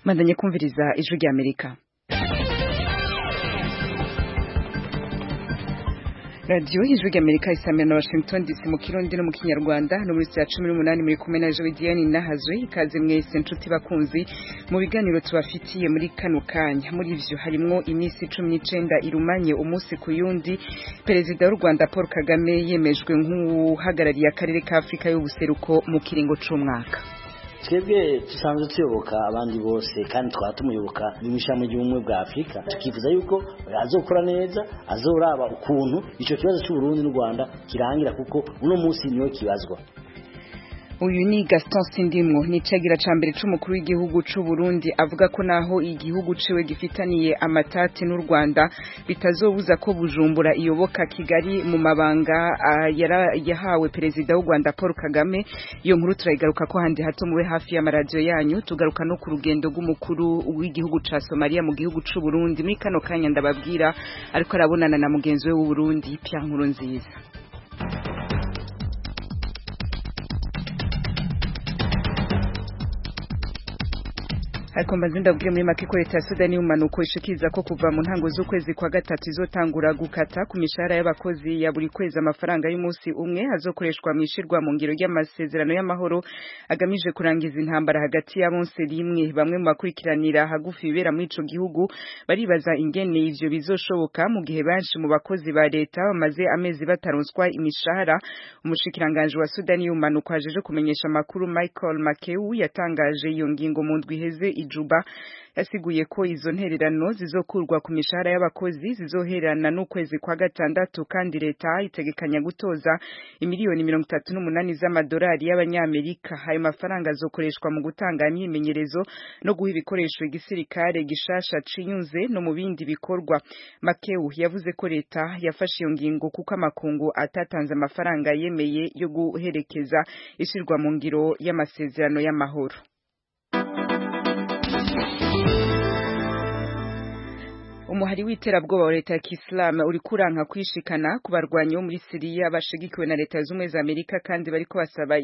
Mandanye kumviriza ijwi rya Amerika. Radio ijwi rya Amerika isamira na Washington DC mu Kirundi no mu Kinyarwanda no muri 18 muri kumwe na Jovidiane Nahazwe ikaze mwese nshuti bakunzi mu biganiro tubafitiye muri kano kanya. Muri ivyo harimwo imisi 19 irumanye umunsi ku yundi Perezida w'u Rwanda Paul Kagame yemejwe nk'uhagarariye akarere ka Afrika y'ubuseruko mu kiringo c'umwaka. Twebwe tusanzwe tuyoboka abandi bose kandi twatumuyoboka n'imishamo y'ubumwe bwa Afrika tukifuza yuko azokora neza azoraba ukuntu ico kibazo cy'u Burundi n'u Rwanda kirangira kuko uno munsi niyo kibazwa. Uyu ni Gaston Sindimwo ni cagira ca mbere c'umukuru w'igihugu c'u Burundi avuga ko naho igihugu ciwe gifitaniye amatati n'u Rwanda bitazobuza ko Bujumbura iyoboka Kigali mu mabanga yahawe Perezida w'u Rwanda Paul Kagame. Iyo nkuru turayigaruka ko handi hato mube hafi y'amaradio yanyu tugaruka no ku rugendo rw'umukuru w'igihugu ca Somalia mu gihugu c'u Burundi muri kano kanya ndababwira ariko arabonana na mugenzi we w'u Burundi Pierre Nkurunziza. Ariko mbazinda bwire muri make ko leta ya Sudani y'umanuko ishikiza ko kuva mu ntango z'ukwezi kwa gatatu izotangura gukata ku mishahara y'abakozi ya buri kwezi amafaranga y'umunsi umwe azokoreshwa mwishirwa mu ngiro y'amasezerano y'amahoro agamije kurangiza intambara hagati y'abonse rimwe. Bamwe mu bakurikiranira hagufi bibera muri ico gihugu baribaza ingene ivyo bizoshoboka mu gihe benshi mu bakozi ba leta bamaze amezi bataronswa imishahara. Umushikiranganje wa Sudani y'umanuko ajeje kumenyesha makuru Michael Makeu yatangaje iyo ngingo mu ndwi iheze Juba yasiguye ko izo ntererano zizokurwa ku mishahara y'abakozi zizoherana n'ukwezi kwa gatandatu kandi leta itegekanya gutoza imiliyoni 38 z'amadolari y'abanyamerika. Ayo mafaranga azokoreshwa mu gutanga imyimenyerezo no guha ibikoresho igisirikare gishasha cinyuze no mu bindi bikorwa. Makeu yavuze ko leta yafashe iyo ngingo kuko amakungu atatanze amafaranga yemeye yo guherekeza ishirwa mu ngiro y'amasezerano y'amahoro. Umuhari w'iterabwoba wa leta ya Islam uri kuranka kwishikana ku barwanyi bo muri Syria bashigikiwe na leta z'umwe za Amerika kandi bariko basaba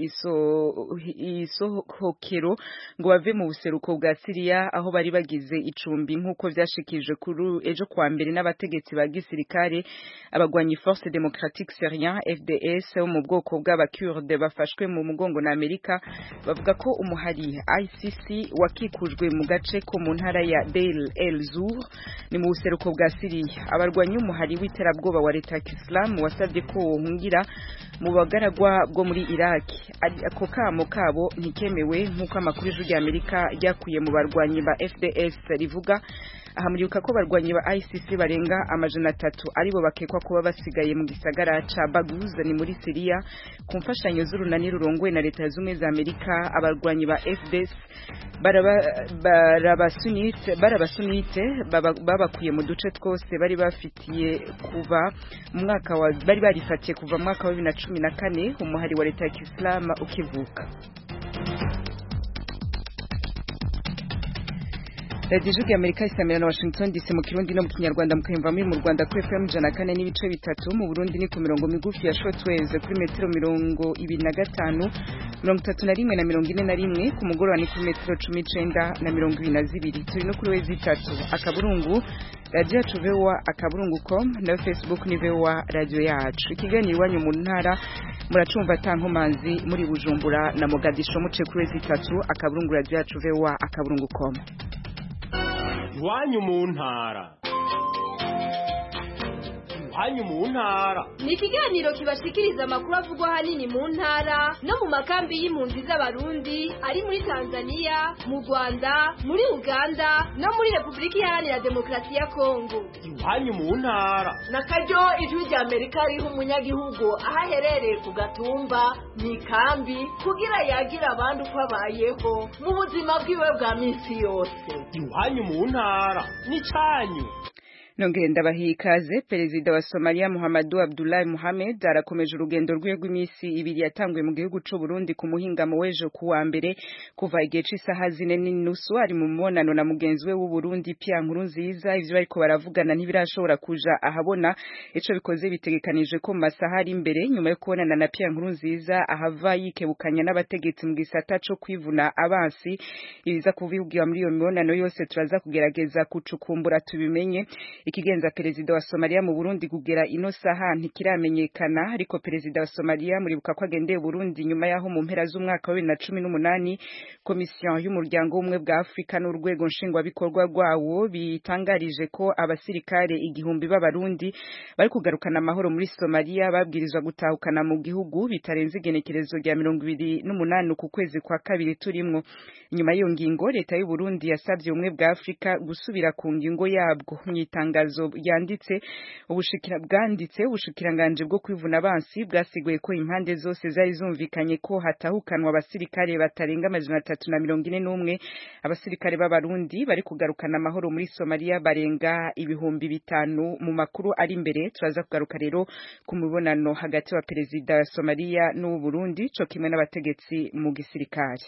isohokero ngo bave mu buseruko bwa Syria aho bari bagize icumbi nk'uko vyashikije kuri ejo kwa mbere n'abategetsi ba gisirikare. Abagwanyi Force Démocratique Syrien FDS wo mu bwoko bw'abakurde bafashwe mu mugongo na Amerika bavuga ko umuhari ICC wakikujwe mu gace ko mu ntara ya Deir el-Zur ni mu buseruko bwa Syria. Abarwanyi umuhari w'iterabwoba wa leta ya Islam wasabye ko wohungira mu bagaragwa bwo muri Iraq. Ako kamo kabo ntikemewe nk'uko amakuru y'ijwi rya Amerika ryakuye mu barwanyi ba FDS rivuga. Ahamuriuka ko barwanyi ba ICC barenga amajana 3 aribo bakekwa kuba basigaye mu gisagara ca Baguz ni muri Syria ku mfashanyo z'urunani rurongwe na leta z'umwe za Amerika. Abarwanyi ba FDS barabasunite babakuye mu duce twose bari bafitiye kuva mu mwaka wa bari barifatiye kuva mu mwaka wa 2014 umuhari wa leta ya Islam ukivuka. Radio ya Amerika isamira na Washington DC mu Kirundi no mu Kinyarwanda mukayumva muri mu Rwanda kuri FM 104 n'ibice bitatu, mu Burundi ni ku mirongo migufi ya shortwave kuri metero 25 31 na 41 ku mugoroba ni kuri metero 19 na 22. Turi no kuri wezi 3 akaburungu radio yacu VOA akaburungu.com na Facebook ni VOA radio yacu. Ikiganiro iwanyu mu ntara muracumva tankomanzi muri Bujumbura na Mogadisho muce kuri wezi 3 akaburungu radio yacu VOA akaburungu.com. Iwanyu mu ntara. Iwanyu mu ntara ni ikiganiro kibashikiriza amakuru avugwa hanini mu ntara no mu makambi y'impunzi z'abarundi ari muri Tanzania, mu Rwanda, muri Uganda no muri Republika Iharanira Demokarasi ya Kongo. Iwanyu mu ntara nakaryo ijwi rya Amerika riha umunyagihugu ahaherereye ku gatumba mu kambi kugira yagira abandi uko abayeho mu buzima bwiwe bwa minsi yose. Iwanyu mu ntara ni canyu. Nongenda bahikaze perezida wa Somalia Muhammadu Abdullahi Mohamed arakomeje urugendo rw'imisi ibiri yatanguye mu gihugu c'u Burundi ku muhingamo w'ejo kuwa mbere kuva igihe c'isaha 4:30 ari mu mubonano na mugenzi we w'u Burundi Pierre Nkurunziza. Ivyo bariko baravugana ntibirashobora kuja ahabona, ico bikoze bitegekanijwe ko mu masaha ari imbere nyuma yo kubonana na Pierre Nkurunziza ahava yikebukanya n'abategetsi mu gisata co kwivuna abansi. Ibiza kuvugira muri iyo mibonano yose turaza kugerageza kucukumbura tubimenye. Ikigenza perezida wa Somalia mu Burundi kugera ino saha ntikiramenyekana, ariko perezida wa Somalia muribuka ko agendeye Burundi nyuma yaho mu mpera z'umwaka wa 2018 komisiyo y'umuryango w'umwe bwa Afrika n'urwego nshingwabikorwa rwawo bitangarije ko abasirikare 1000 b'abarundi bari kugarukana amahoro muri Somalia babwirizwa gutahukana mu gihugu bitarenze igenekerezo rya 28 ku kwezi kwa kabiri turimwo. Nyuma y'iyo ngingo leta y'u Burundi yasabye umwe bwa Afrika gusubira ku ngingo yabwo. Itangazo yanditse ubushikiranganje bwo kwivuna abansi bwasiguye ko impande zose zari zumvikanye ko hatahukanwa abasirikare batarenga 341. Abasirikare b'abarundi bari kugarukana amahoro muri Somalia barenga 5,000. Mu makuru ari imbere turaza kugaruka rero ku mubonano hagati wa perezida wa Somalia n'u Burundi co kimwe n'abategetsi mu gisirikare.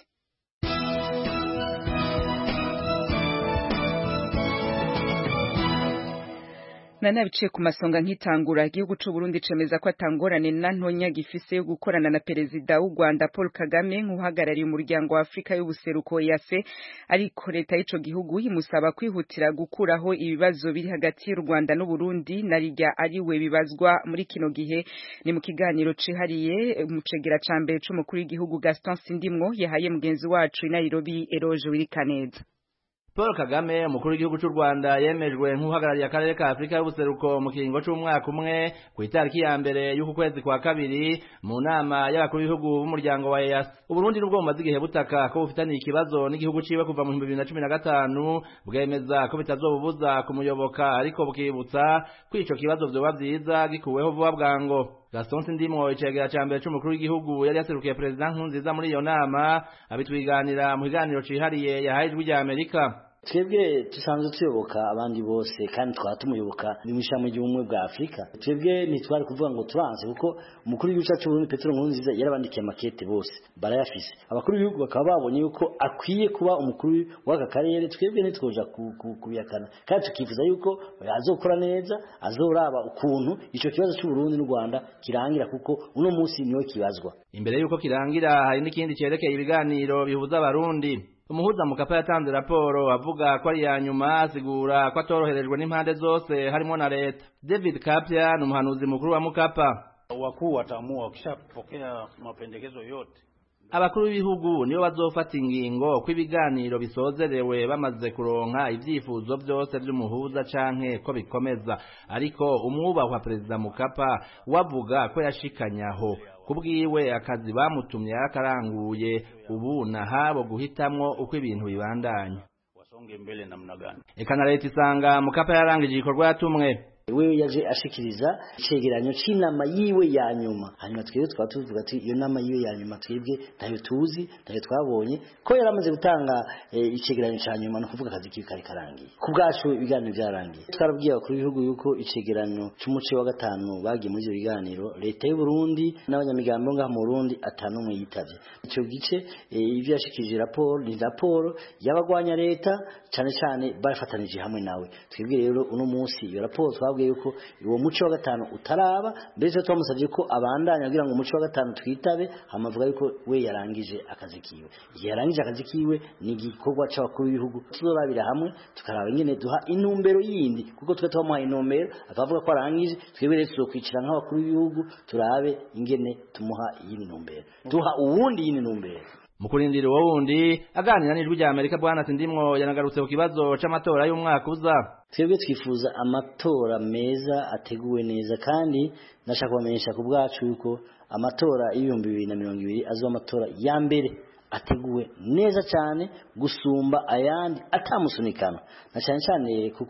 Nanabice ku masonga nkitangura igihugu c'u Burundi cemeza ko atangorane na ntonya gifise yo gukorana na perezida w'u Rwanda Paul Kagame nk'uhagarariye umuryango wa Afrika y'ubuseruko EAC, ariko leta y'ico gihugu imusaba kwihutira gukuraho ibibazo biri hagati y'u Rwanda n'u Burundi narirya ari we bibazwa muri kino gihe. Ni mu kiganiro cihariye mu cegera ca mbere c'umukuru w'igihugu Gaston Sindimwo yahaye mugenzi wacu i Nairobi Eroje Wirikaneza. Paul Kagame umukuru w'igihugu cy'u Rwanda yemejwe nk'uhagarariye akarere ka Afrika y'ubuseruko mu kiringo c'umwaka umwe ku itariki ya mbere y'uku kwezi kwa kabiri mu nama y'abakuru b'ibihugu b'umuryango wa EAC. Uburundi nubwo bumaze igihe butaka ko bufitaniye ikibazo n'igihugu ciwe kuva mu 2015 bwemeza ko bitazobubuza kumuyoboka, ariko bukibutsa ko ico kibazo vyoba vyiza gikuweho vuba bwango. Gaston Sindimwo icegera ca mbere c'umukuru w'igihugu yari yaserukiye perezida Nkurunziza muri iyo nama abitwiganira mu kiganiro cihariye yahaye ijwi rya Amerika. Twebwe tusanzwe tuyoboka abandi bose kandi twatumuyoboka bimisha mu gihugu bwa Afrika. Twebwe nitwari kuvuga ngo turanze kuko umukuru w'igihugu cyacu Burundi Petero Nkurunziza yarabandikiye makete bose barayafise. Abakuru b'ibihugu bakaba babonye yuko akwiye kuba umukuru w'aka karere. Twebwe nitwoja kubiyakana kandi tukifuza yuko azokora neza, azoraba ukuntu ico kibazo cy'u Burundi n'u Rwanda kirangira, kuko uno munsi niwe kibazwa. Imbere yuko kirangira hari n'ikindi cerekeye ibiganiro bihuza abarundi. Umuhuza Mukapa yatanze raporo avuga ko ari ya nyuma, asigura ko atoroherejwe n'impande zose harimo na leta. David Kapia ni umuhanuzi mukuru wa Mukapa. Wakuu wataamua wakishapokea mapendekezo yote. Abakuru b'ibihugu nibo bazofata ingingo ko ibiganiro bisozerewe bamaze kuronka ivyifuzo byose by'umuhuza canke ko bikomeza, ariko umwubahwa perezida Mukapa wavuga ko yashikanyaho kubwiwe akazi bamutumye yakaranguye, ubu nahabo guhitamwo uko ibintu bibandanya. Wasonge mbele namna gani? Eka na leta isanga Mukapa yarangije igikorwa yatumwe. Wewe yaje ashikiriza icegeranyo c'inama yiwe ya nyuma, hanyuma twebwe twaba tuvuga ati iyo nama yiwe ya nyuma twebwe ntayo tuzi, ntayo twabonye ko yaramaze gutanga icegeranyo ca nyuma, no kuvuga akazi kiwe kari karangiye. Ku bwacu ibiganiro byarangiye. Twarabwiye abakuru b'ibihugu yuko icegeranyo c'umuce wa gatanu bagiye muri ivyo biganiro leta y'u Burundi n'abanyamigambo ngaha mu Burundi atanumwe yitavye. Ico gice ivyo yashikirije raporo ni raporo y'abagwanya leta cane cane bafatanije hamwe nawe. Twebwe rero uno munsi iyo raporo twabwiye yuko uwo muco wa gatanu utaraba, mbese twamusavye ko abandanya kugira ngo umuco wa gatanu twitabe, hamavuga yuko we yarangije akazi kiwe. Yarangije akazi kiwe ni gikorwa c'abakuru b'ibihugu, tuzorabira hamwe tukaraba ingene duha intumbero yindi, kuko twe twamuha intumbero akavuga ko arangije. Twebwe rero tuzokwicira nk'abakuru b'ibihugu turabe ingene tumuha iyi ntumbero, duha uwundi iyi ntumbero. Mukurindira uwo wundi aganira n'ijwi rya Amerika Bwana Sindimwo yanagarutse ku kibazo c'amatora y'umwaka uza. Twebwe twifuza amatora meza ateguwe neza, kandi nashaka kubamenyesha ku bwacu yuko amatora y'2020 azoba amatora ya mbere ateguwe neza cyane gusumba ayandi atamusunikana, na cyane cyane kuko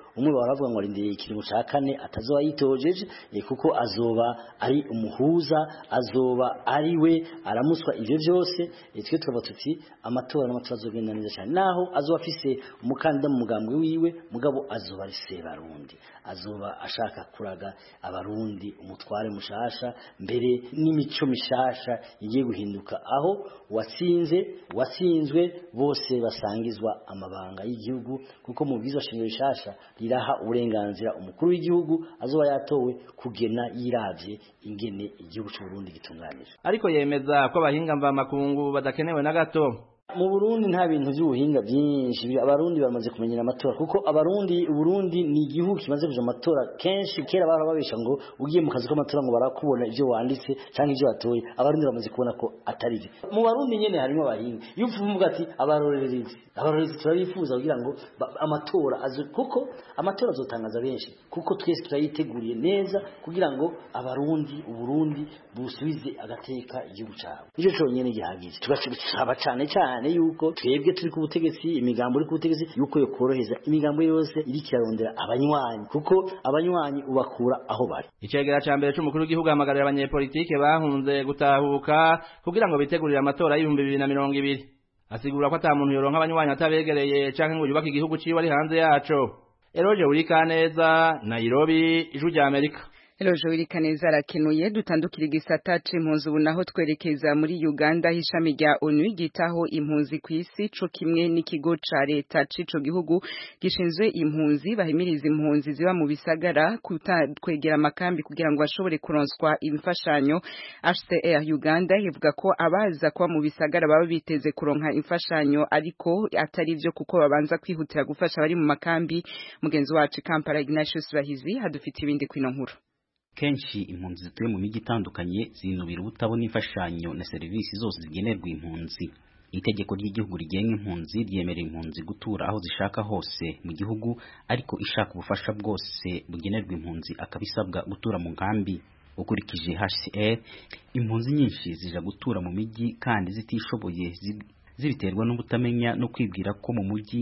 umwe baravuga ngo arindiriye ikiringo ca kane atazoba yitojeje kuko azoba ari umuhuza azoba ari we aramuswa ivyo byose twe tukavuga tuti amatora n'amatora azogenda neza cyane naho azoba afise umukandida mu mugambwe wiwe mugabo azoba ari Sebarundi azoba ashaka kuraga abarundi umutware mushasha mbere n'imico mishasha igiye guhinduka aho watsinzwe bose basangizwa amabanga y'igihugu kuko mu bwiza shingiro bishasha riraha uburenganzira umukuru w'igihugu azoba yatowe kugena yiravye ingene igihugu cy'u Burundi gitunganije ariko yemeza ko abahinga mva makungu badakenewe na gato mu Burundi nta bintu by'ubuhinga byinshi abarundi bamaze kumenyera amatora kuko Burundi ni igihugu kimaze kuja amatora kenshi kera barababesha ngo ugiye mu kazi k'amatora ngo barakubona ivyo wanditse cyangwa ivyo watoye abarundi bamaze kubona ko atari byo mu Barundi nyene harimo abahinga iyo uvuga ati abarorerezi turabifuza kugira ngo amatora kuko amatora azotangaza benshi kuko twese turayiteguriye neza kugira ngo Uburundi busubize agateka igihugu cyabo icyo cyonyene gihagije tugashaba cyane yuko twebwe turi ku butegetsi imigambo uri ku butegetsi yuko yo koroheza imigambo yose iri kirarondera abanywanyi kuko abanywanyi ubakura aho bari icegera ca mbere c'umukuru w'igihugu hamagarira abanyepolitike bahunze gutahuka kugira ngo bitegurire amatora y'ibihumbi 2020 asigura ko ata muntu yoronka abanywanyi atabegereye canke ngo yubake igihugu ciwe ari hanze yaco Eroje Urikaneza Nairobi Ijwi rya Amerika Elojo Urikaneza arakenuye dutandukira igisata c'impunzi ubu naho twerekeza muri Uganda hishami rya ONU gitaho impunzi kw'isi co kimwe n'ikigo ca leta c'ico gihugu gishinzwe impunzi bahimiriza impunzi ziba mu bisagara kwegera amakambi kugira ngo bashobore kuronswa imfashanyo HCR Uganda ivuga ko abaza kwa mu bisagara baba biteze kuronka imfashanyo ariko atari byo kuko babanza kwihutira gufasha bari mu makambi mugenzi wacu Kampala Ignatius Bahizi hadufite ibindi kwino nkuru kenshi impunzi zituye mu miji itandukanye zinubira ubutabona imfashanyo na serivisi zose zigenerwa impunzi itegeko ry'igihugu rigenga impunzi ryemerera impunzi gutura aho zishaka hose mu gihugu ariko ishaka ubufasha bwose bugenerwa impunzi akabisabwa gutura mu nkambi ukurikije HCR impunzi nyinshi zija gutura mu miji kandi zitishoboye zibiterwa n'ubutamenya no kwibwira ko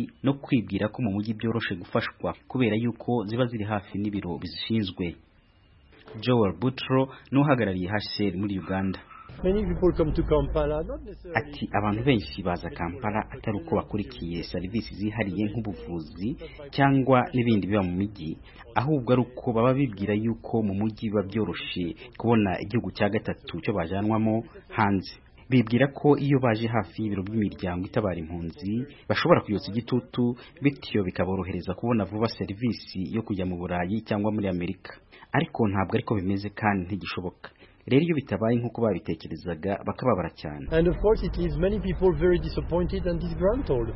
mu mujyi byoroshe gufashwa kubera yuko ziba ziri hafi n'ibiro bizishinzwe Joel Butro n'uhagarariye HCR muri Uganda ati abantu benshi baza Kampala atari uko bakurikiye serivisi zihariye nk'ubuvuzi cyangwa n'ibindi biba mu mujyi ahubwo ari uko baba bibwira yuko mu mujyi biba byoroshe kubona igihugu cya gatatu cyo bajanwamo hanze bibwira ko iyo baje hafi y'ibiro by'imiryango itabara impunzi bashobora kuyotsa igitutu bityo bikaborohereza kubona vuba serivisi yo kujya mu Burayi cyangwa muri Amerika ariko ntabwo ariko bimeze kandi ntigishoboka rero iyo bitabaye nk'uko babitekerezaga bakababara cyane and of course it leaves many people very disappointed and disgruntled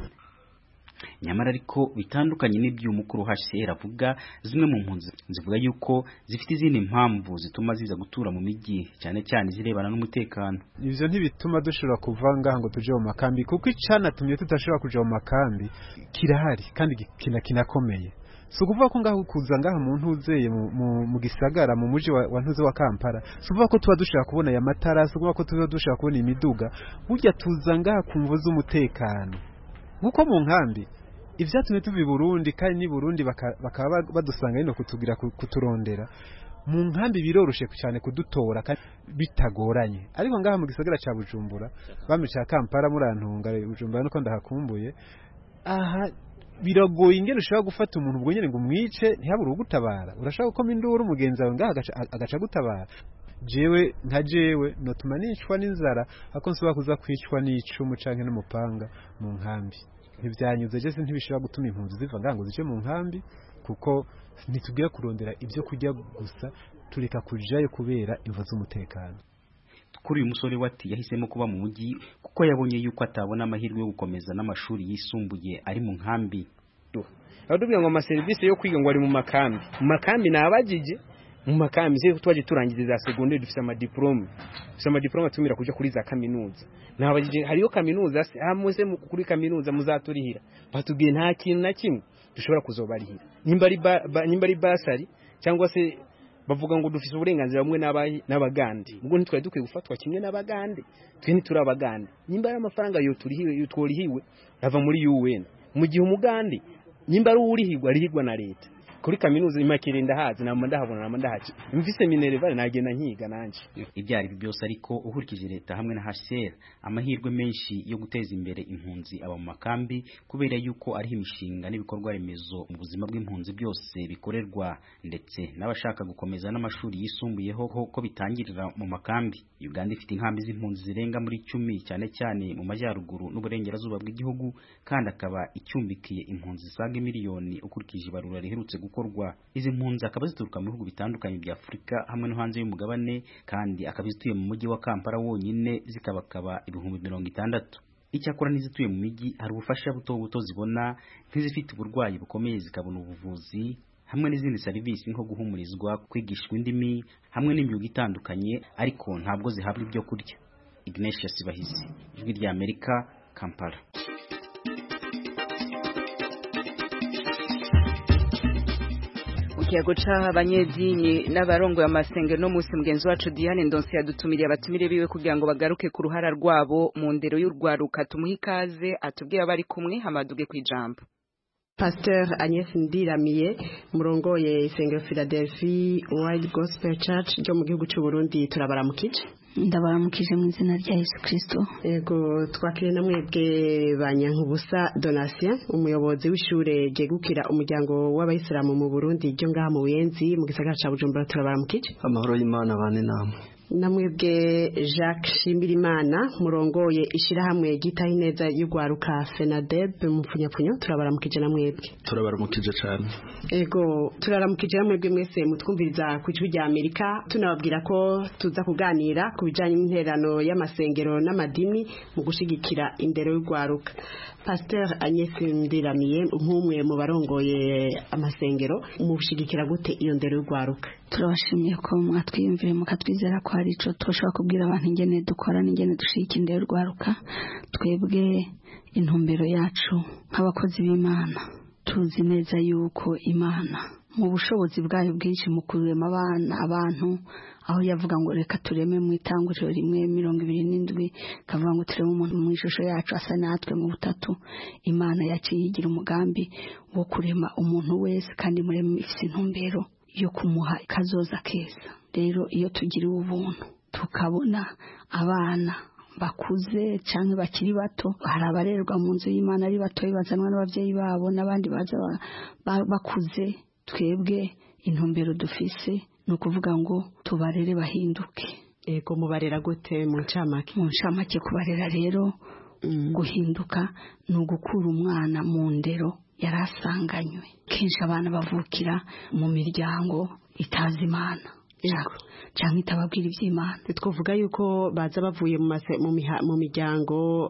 nyamara ariko bitandukanye n'iby'umukuru HCR avuga zimwe mu mpunzi zivuga yuko zifite izindi mpamvu zituma ziza gutura mu miji cyane cyane zirebana n'umutekano ivyo ntibituma dushobora kuva ngaha ngo tuje mu makambi kuko icanatumye tutashobora kuja mu makambi kirahari kandi kinakomeye so kuvuga ko ngaho kuza ngaha mu ntuzeye mu gisagara mu muji wa ntuze wa Kampala so kuvuga ko tuba dushaka kubona ya matara so kuvuga ko tuba dushaka kubona imiduga burya tuza ngaha kumvo z'umutekano guko mu nkambi ivyatumye tuvi Burundi kandi ni Burundi bakaba badusanga ino kutugira kuturondera mu nkambi biroroshe cyane kudutora kandi bitagoranye ariko ngaha mu gisagara ca Bujumbura bamica Kampala murantunga Bujumbura nuko ndahakumbuye aha biragoye ingene ushaka gufata umuntu ubwo nyene ngo umwice ntihabure ugutabara urashaka gukoma induru mugenzi wawe ngaha agaca gutabara jewe notuma nicwa n'inzara ako nsoba kuza kwicwa n'icumu canke n'umupanga mu nkambi ntivyanyuze je ntibishobora gutuma impunzi ziva ngango zice mu nkambi kuko nitugiye kurondera ibyo kujya gusa tureka kujayo kubera imvo z'umutekano kuri uyu musore wati yahisemo kuba mu mujyi kuko yabonye yuko atabona amahirwe yo gukomeza n'amashuri yisumbuye ari mu nkambi abadubwira ngo amaserivisi yo kwiga ngo ari mu makambi nabagije mu makambi se twaje turangiza za secondaire dufite amadiplome tumira kuja kuri za kaminuza nabagije hariyo kaminuza hamuse kuri kaminuza muzaturihira batubwiye nta kintu na kimwe dushobora kuzobarihira nimba ari basari cyangwa se bavuga ngo dufise uburenganzira bumwe n'abagande ubwo ntitwari dukwiye gufatwa kimwe n'abagande twe ntituri abagande nimba ari amafaranga yo tworihiwe ava muri UN mu gihe umugande nimba ari urihirwa arihirwa na leta kuri kaminuza imakire ndahazi namwe ndahabona namwe ndahaci mvise Minerval nagenda nkiga nanje. Ibyari byose ariko uhurikije leta hamwe na HCR amahirwe menshi yo guteza imbere impunzi aba mu makambi kubera yuko ari imishinga n'ibikorwa remezo mu buzima bw'impunzi byose bikorerwa ndetse n'abashaka gukomeza n'amashuri yisumbuyeho ko bitangirira mu makambi. Uganda ifite inkambi z'impunzi zirenga muri 10 cyane cyane mu majyaruguru n'uburengerazuba bw'igihugu kandi akaba icyumbikiye impunzi zisaga miliyoni ukurikije ibarura riherutse gukorwa. Izi mpunzi akaba zituruka mu bihugu bitandukanye bya Afurika hamwe no hanze y'umugabane kandi akaba zituye mu mujyi wa Kampala wonyine zikabakaba 60,000. Icyakora n'izituye mu mijyi hari ubufasha buto zibona nk'izifite uburwayi bukomeye zikabona ubuvuzi hamwe n'izindi serivisi nko guhumurizwa, kwigishwa indimi hamwe n'imyuga itandukanye ariko ntabwo zihabwa ibyo kurya. Ignatius Bahizi, Ijwi rya Amerika, Kampala. Ikiyago c'abanyedini n'abarongoye amasengero no musi mugenzi wacu Diane Ndonse yadutumiriye abatumire biwe kugira ngo bagaruke ku ruhara rwabo mu ndero y'urwaruka. Tumuha ikaze atubwira bari kumwe hamaduge kwijambo. Pasteur Agnès Ndiramiye murongoye isengero Philadelphia World Gospel Church ryo mu gihugu cy'u Burundi turabaramukije. Ndabaramukije mu izina rya Yesu Kristo. Yego twakire namwebwe Banyankubusa Donatien umuyobozi w'ishure ryegukira umuryango w'abayisilamu mu Burundi ryo ngaha mu Buyenzi mu gisagara ca Bujumbura turabaramukije. Amahoro y'Imana bane namwe. Namwebwe Jacques Shimirimana murongoye ishirahamwe gitaye neza y'ugwaruka FENADEB mu Pfunyapfunyo turabaramukije namwebwe. Turabaramukije cyane. Ego turabaramukije namwebwe mwese mutwumviriza ku Ijwi rya Amerika tunababwira ko tuza kuganira ku bijanye n'interano y'amasengero n'amadini mu gushigikira indero y'ugwaruka. Pasteur Agnès Ndiramiye nk'umwe mu barongoye amasengero mu gushigikira gute iyo ndero y'ugwaruka. Turabashimiye ko mwatwiyumvire mukatwizera ko hari ico tushobora kubwira abantu ingene dukora n'ingene dushika indero y'urwaruka. Twebwe intumbero yacu nk'abakozi b'Imana tuzi neza yuko Imana mu bushobozi bwayo bwinshi mu kurema abantu aho yavuga ngo reka tureme mu itanguriro 1:27 kavuga ngo tureme umuntu mu ishusho yacu asa natwe mu butatu. Imana yaciye igira umugambi wo kurema umuntu wese kandi murema ifite intumbero yo kumuha kazoza keza. Rero iyo tugira ubuntu tukabona abana bakuze canke bakiri bato hari abarerwa mu nzu y'Imana ari bato bazanwa n'abavyeyi babo n'abandi baza bakuze, twebwe intumbero dufise no kuvuga ngo tubarere bahinduke. Ego mubarera gute mu ncamake? Mu ncamake kubarera rero guhinduka no gukura umwana mu ndero yarasanganywe. Kenshi abana bavukira mu miryango itazi Imana cyangwa itababwira iby'Imana. Twovuga yuko baza bavuye mu miryango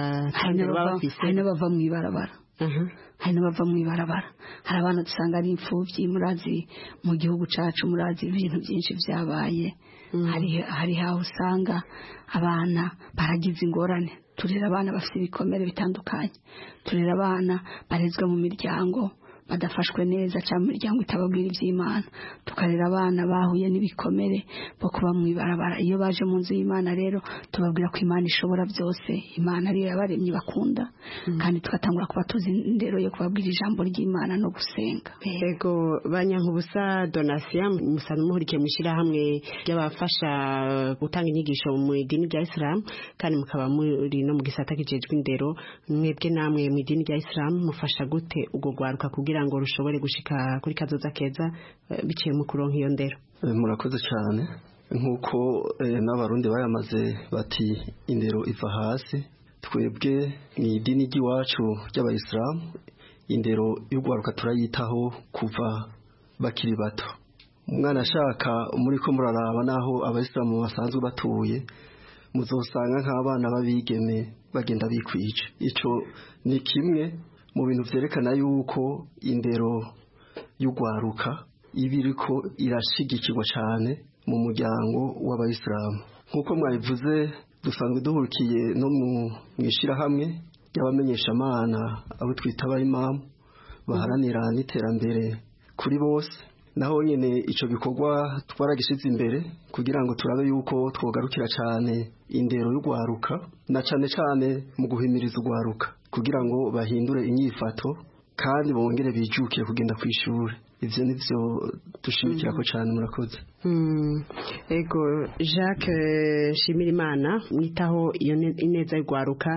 hari n'abava mu ibarabara. Hari n'abava mu ibarabara. Hari abana dusanga ari imfuvyi murazi mu gihugu cacu murazi ibintu byinshi byabaye. Hari aho usanga abana baragize ingorane. Turera abana bafite ibikomere bitandukanye. Turera abana barezwe mu miryango badafashwe neza cyangwa imiryango itababwira iby'Imana. Tukarera abana bahuye n'ibikomere bo kuba mu ibarabara. Iyo baje mu nzu y'Imana rero tubabwira ko Imana ishobora byose. Imana ariyo yabaremye bakunda kandi tukatangura kuba tuzi indero yo kubabwira ijambo ry'Imana no gusenga. Yego Banyankubusa Donatien musana muhurikiye mu shirahamwe ry'abafasha gutanga inyigisho mu idini rya Islam kandi mukaba muri no mu gisata kijejwe indero. Mwebwe namwe mu idini rya Islam mufasha gute ugo gwaruka kugira ngo rushobore gushika kuri kazoza keza biciye mu kuronka iyo ndero? Murakoze cyane. Nkuko n'abarundi bayamaze bati indero iva hasi, twebwe ni idini ry'iwacu ry'abayisilamu indero y'ugwaruka turayitaho kuva bakiri bato. Umwana ashaka muri ko muraraba naho abayisilamu basanzwe batuye muzosanga nk'abana babigeme bagenda bikwije. Ico ni kimwe mu bintu vyerekana yuko indero y'ugwaruka ibiriko irashigikirwa cyane mu muryango w'abayisilamu. Nkuko mwabivuze dusanzwe duhurukiye no mwishira hamwe y'abamenyeshamana abo twita abayimamu baharanira n'iterambere kuri bose. Naho nyene ico bikorwa twaragishize imbere kugira ngo turabe yuko twogarukira cyane indero y'ugwaruka na cyane mu guhimiriza ugwaruka kugira ngo bahindure inyifato kandi bongere bijukire kugenda kwishuri. ivyo nivyo dushimikira ko cyane murakoze. Ego Jacques Shimirimana mwitaho iyo ineza y'ugwaruka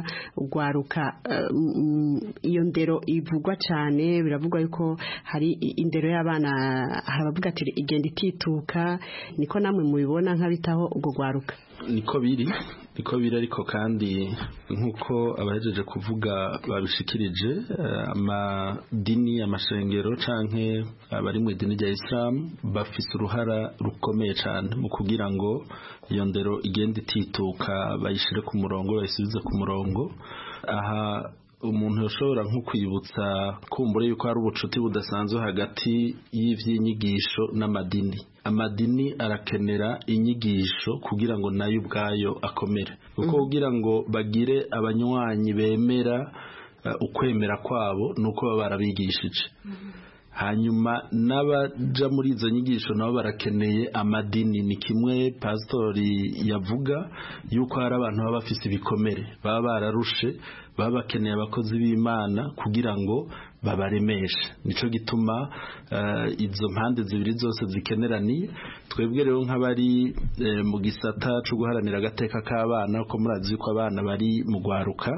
iyo ndero ivugwa cyane biravugwa yuko hari indero y'abana haravuga ati igenda itituka niko namwe mubibona nk'abitaho ubwo gwaruka niko biri ariko kandi nkuko abahejeje kuvuga babishikirije amadini amashengero canke abari mu idini rya Islam bafise uruhara rukomeye cyane mu kugira ngo iyo ndero igende itituka bayishire ku murongo bayisubize ku murongo aha umuntu yoshobora nko kwibutsa kumbure yuko hari ubucuti budasanzwe hagati y'ivyinyigisho n'amadini. Amadini arakenera inyigisho kugira ngo nayo ubwayo akomere kuko kugira ngo bagire abanywanyi bemera ukwemera kwabo nuko baba barabigishije hanyuma n'abaja muri izo nyigisho nabo barakeneye amadini. Ni kimwe pastori yavuga yuko hari abantu baba bafise ibikomere baba bararushe baba bakeneye abakozi b'Imana kugira ngo babaremeshe. Nico gituma izo mpande zibiri zose zikeneraniye. Twebwe rero nk'abari mu gisata cyo guharanira agateka k'abana ko murazi ko abana bari mu gwaruka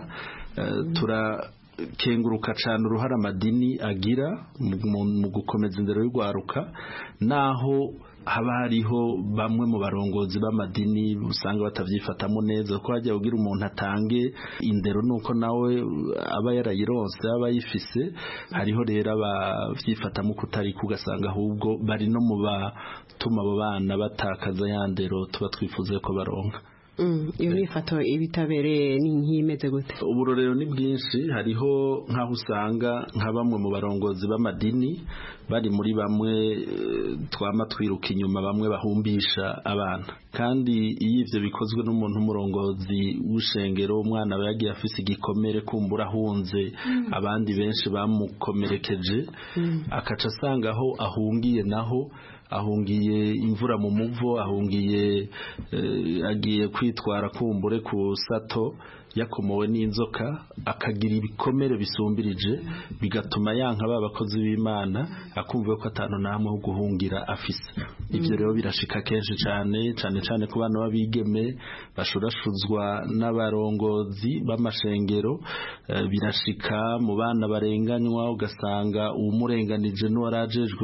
kenguruka cyane uruhara amadini agira mu gukomeza indero y'ugwaruka naho haba hariho bamwe mu barongozi b'amadini usanga batavyifatamo neza ko hajya kugira umuntu atange indero nuko nawe aba yarayironse aba yifise hariho rero abavyifatamo kutari kugasanga ahubwo bari no mu batuma abo bana batakaza ya ndero tuba twifuze ko baronka. Iyo nifato ibitabereye ni nk'imeze gute? Uburorero ni bwinshi hariho nkaho usanga nka bamwe mu barongozi b'amadini bari muri bamwe twama twiruka inyuma bamwe bahumbisha abana kandi iyo ivyo bikozwe n'umuntu umurongozi w'ishengero umwana yagiye afise igikomere kumbura ahunze abandi benshi bamukomerekeje akaca asanga aho ahungiye naho ahungiye imvura mu muvo ahungiye agiye kwitwara kumbure ku sato yakomowe n'inzoka akagira ibikomere bisumbirije bigatuma yanka babakozi b'Imana akumva ko atano namwe ho guhungira afise. Ivyo rero birashika kenshi cyane ku bana babigeme bashurashuzwa n'abarongozi b'amashengero birashika mu bana barenganywa ugasanga umurenganije n'uwarajejwe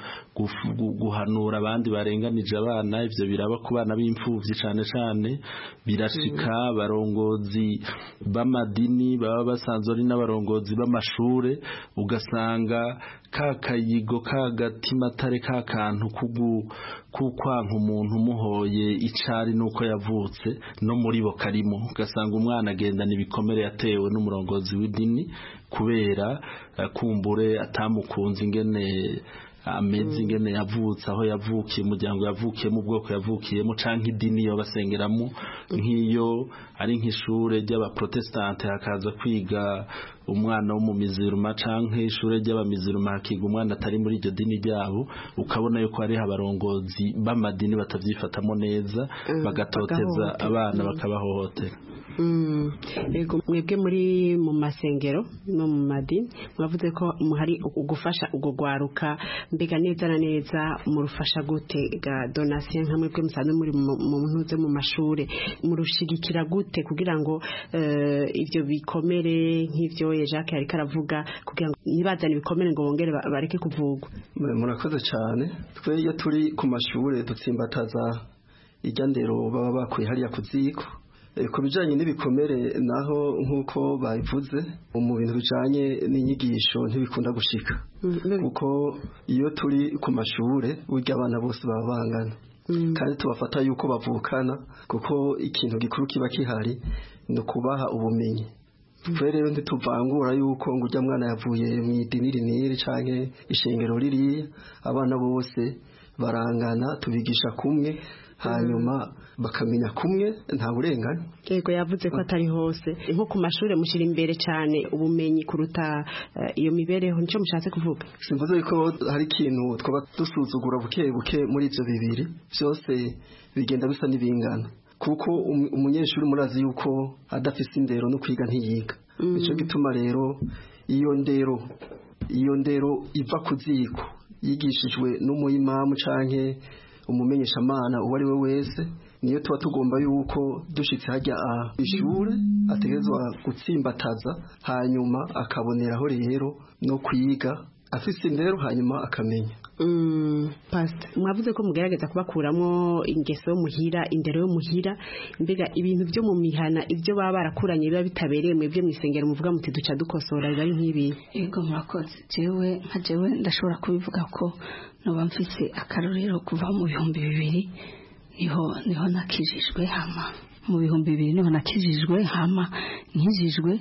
guhanura abandi barenganije abana. Ivyo biraba ku bana b'imfuvyi cyane birashika abarongozi b'amadini baba basanzwe ari n'abarongozi b'amashure ugasanga kakayigo kagatimatare kakantu kukwanka umuntu muhoye icari nuko yavutse no muri bo karimo ugasanga umwana agendana ibikomere yatewe n'umurongozi w'idini kubera kumbure atamukunze ingene amezi ingene yavutse aho yavukiye umuryango yavukiyemo ubwoko yavukiyemo canke idini yo basengeramo nk'iyo ari nk'ishure ry'abaprotestante hakaza kwiga umwana wo mu miziruma canke ishure ry'abamiziruma hakiga umwana atari muri iryo dini ryabo ukabona yuko ari abarongozi b'amadini batavyifatamo neza bagatoteza abana bakabahohotera. Ego mwebwe muri mu masengero no mu madini mwavuze ko muhari ugufasha ugo gwaruka mbega neza na neza murufasha gute ga donation nka mwebwe musanzwe muri mu ntuze mu mashure murushigikira gute kugira ngo ivyo bikomere nk'ivyo Jacques yari karavuga kugira ngo nibazane ibikomere ngo bongere bareke kuvugwa? Murakoze cyane. Twe iyo turi ku mashure dutsimbataza irya ndero baba bakuye hariya kuziko ku bijanye n'ibikomere naho nkuko bayivuze mu bintu bijanye n'inyigisho ntibikunda gushika kuko iyo turi ku mashure urya abana bose baba bangana kandi tubafata yuko bavukana kuko ikintu gikuru kiba kihari no kubaha ubumenyi. Twe rero ntituvangura yuko ngo urya mwana yavuye mu idini riniri canke ishengero ririya abana bose barangana tubigisha kumwe hanyuma bakamenya kumwe nta burengane. Yego yavuze ko atari hose nko ku mashure mushira imbere cyane ubumenyi kuruta iyo mibereho nico mushatse kuvuga? Simvuze ko hari ikintu twaba dusuzugura buke muri ivyo bibiri byose bigenda bisa n'ibingana kuko umunyeshuri murazi yuko adafise indero no kwiga ntiyiga. Nico gituma rero iyo ndero iva kuziko yigishijwe n'umuyimamu canke umumenyeshamana uwo ari we wese niyo tuba tugomba yuko dushitse hajya ishure ategerezwa gutsimbataza hanyuma akaboneraho rero no kwiga afise indero hanyuma akamenya. Pastor mwavuze ko mugerageza kubakuramo ingeso yo muhira indero yo muhira mbega ibintu byo mu mihana ibyo baba barakuranye biba bitabereye mu byo mwisengero muvuga muti duca dukosora bari nk'ibi. Yego murakoze jewe ndashobora kubivuga ko noba mfise akarorero kuva mu 2000 niho nakijijwe hama mu 2000 niho nakijijwe hama nkijijwe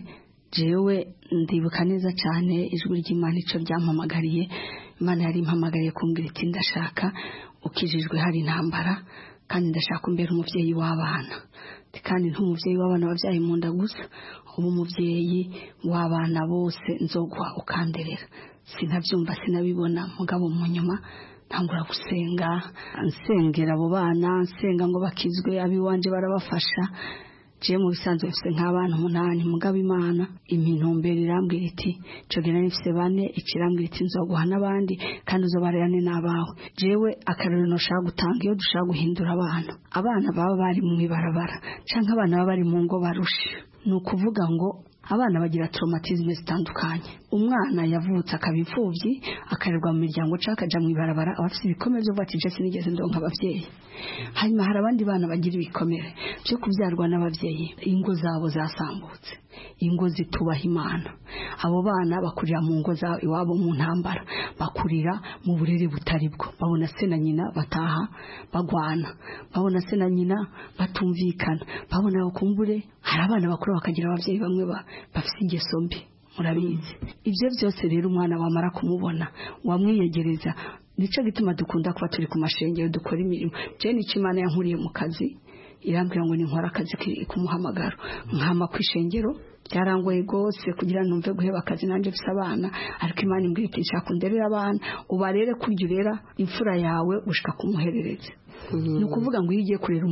jewe ndibuka neza cyane ijwi ry'Imana ico ryampamagariye Imana yari impamagariye kumbwira iti ndashaka ukijijwe hari intambara kandi ndashaka umbera umuvyeyi w'abana kandi ntumuvyeyi w'abana bavyaye mu nda gusa ubu umuvyeyi w'abana bose nzogwa ukanderera sinavyumva sinabibona mugabo mu nyuma ntangura gusenga nsengera abo bana nsenga ngo bakizwe abiwanje barabafasha je mu bisanzwe bifise nk'abantu 8 mugabo Imana impintumbere irambwira iti cogena nifise bane ikirambwira iti nzoguha n'abandi kandi uzobarerane n'abawe jewe akarero no shaka gutanga iyo dushaka guhindura abana baba bari mu ibarabara canke abana baba bari mu ngo barusha ni ukuvuga ngo abana bagira traumatisme zitandukanye umwana yavutse akabipfuvyi akarerwa mu miryango caka kaja mu ibarabara abafite ibikomere byo bati je sinigeze ndonka abavyeyi hanyuma hari abandi bana bagira ibikomere byo kubyarwa n'abavyeyi ingo zabo zasambutse ingo zitubaha Imana abo bana bakurira mu ngo zabo iwabo mu ntambara bakurira mu burere butari bwo babona se na nyina bataha bagwana babona se na nyina batumvikana babona bakumbure hari abana bakuru bakagira abavyeyi bamwe bafite ingeso mbi murabizi ibyo byose rero umwana wamara kumubona wamwiyegereza nico gituma dukunda kuba turi ku mashengero dukora imirimo je nico Imana yankuriye mu kazi irambwira ngo ni nkora akazi kumuhamagaro nkama kwishengero byarangoye gose kugira numve guheba akazi nanje bise abana ariko Imana imbwira iti nshaka kunderera abana ubarere kurya urera imfura yawe ushika kumuherereza ni ukuvuga ngo iyo ugiye kurera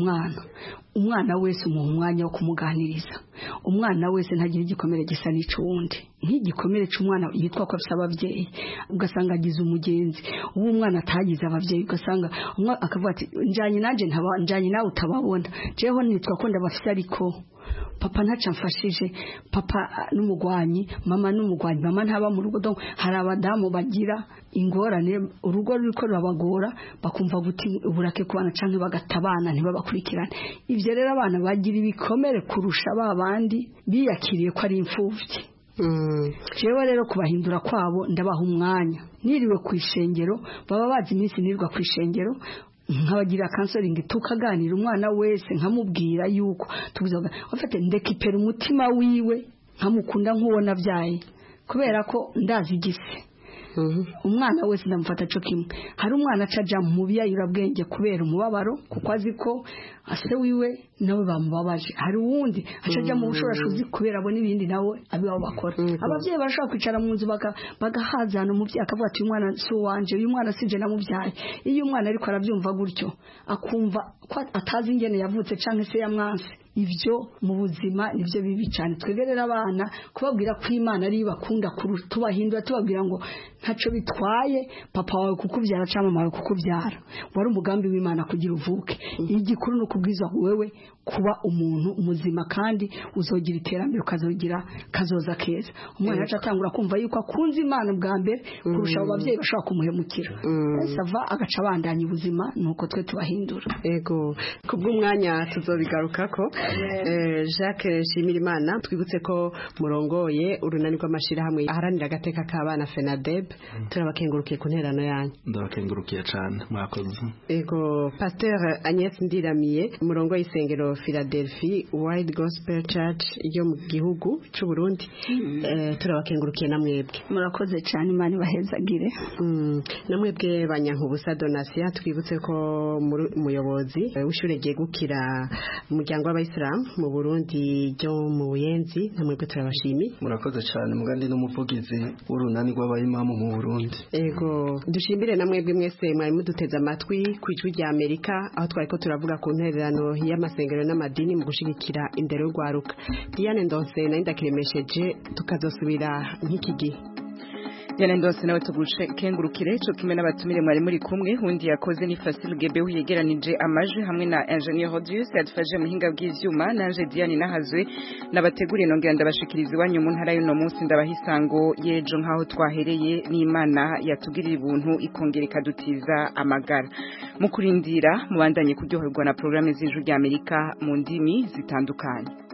umwana wese umuha umwanya wo kumuganiriza umwana wese ntagira igikomere gisa n'icuwundi nk'igikomere cy'umwana yitwa ko afite abavyeyi ugasanga agize umugenzi uwo umwana atagize abavyeyi ugasanga umwana akavuga ati njanye nanje njanye nawe utababona jeho nitwa ko ndabafite ariko papa ntaca mfashije papa n'umugwanyi mama ntaba mu rugo donc hari abadamu bagira ingorane urugo ruriko rurabagora bakumva guti uburake kubana canke bagatabana ntibabakurikirane ivyo rero abana bagira ibikomere kurusha babandi biyakiriye ko ari imfuvyi jewe rero kubahindura kwabo ndabaha umwanya niriwe kwishengero baba bazi iminsi nirirwa kwishengero nkabagira counseling tukaganira umwana wese nkamubwira yuko tubuzaga afite ndekipera umutima wiwe nkamukunda nkubona vyaye kubera ko ndazi igisi umwana wese ndamufata cyo kimwe hari umwana acaja mu biyayura bwenge kubera umubabaro kuko azi ko ase wiwe nawe bamubabaje hari uwundi acaja mu bushorashuzi kubera abo n'ibindi nawe abibaho bakora abavyeyi barashaka kwicara mu nzu bagahazana umuvyeyi akavuga ati uyu mwana si wanje uyu mwana sije namuvyaye iyo umwana ariko aravyumva gutyo akumva ko atazi ingene yavutse canke se yamwanse ivyo mu buzima nivyo bibi cyane twegerera abana kubabwira ko Imana ari bakunda tubahindura tubabwira ngo ntaco bitwaye papa wawe kukubyara cyangwa mama wawe kukubyara wari umugambi w'Imana kugira uvuke igikuru no kubwiza wewe kuba umuntu muzima kandi uzogira iterambere ukazogira kazoza keza umwana yaca atangura kumva yuko akunze Imana bwa mbere kurusha abo bavyeyi bashaka kumuhemukira sava agaca bandanya ubuzima nuko twe tubahindura ego kubw'umwanya tuzobigarukako Jacques Shimirimana twibutse ko murongoye urunani rw'amashirahamwe aharanira agateka k'abana FENADEB turabakengurukiye ku nterano yanyu ndabakengurukiye cyane mwakoze ego Pasteur Agnès Ndiramiye murongoye isengero Philadelphia Wide Gospel Church yo mu gihugu cy'u Burundi turabakengurukiye namwebwe murakoze cyane Imana ibahezagire namwebwe banyankubusa Donatien twibutse ko umuyobozi w'ishure ryegukira umuryango w'abayisilamu mu Burundi ryo mu Buyenzi namwebwe turabashimiye murakoze cyane mugandi n'umuvugizi w'urunani rw'abayimamu mu Burundi ego dushimire namwebwe mwese mwari muduteze amatwi ku ijwi rya Amerika aho twari ko turavuga ku ntererano y'amasengero n'amadini mu gushigikira indero y'urwaruka Diane Ndonse na Ndakiremesheje tukazosubira nk'iki gihe Diane Ndonse nawe tugukengurukire cyo kimwe n'abatumire mwari muri kumwe hundi yakoze ni Facile Gebehu yegeranije amajwi hamwe na Engineer Rodius yadufashije muhinga bw'ivyuma nanje Diane nahazwe nabateguriye nongera ndabashikiriza iwanyu mu ntara y'uno munsi ndabahisango yejo nkaho twahereye n'Imana yatugirira ibuntu ikongera ikadutiza amagara mu kurindira mubandanye kuryoherwa na programme z'ijuru ry'Amerika mu ndimi zitandukanye.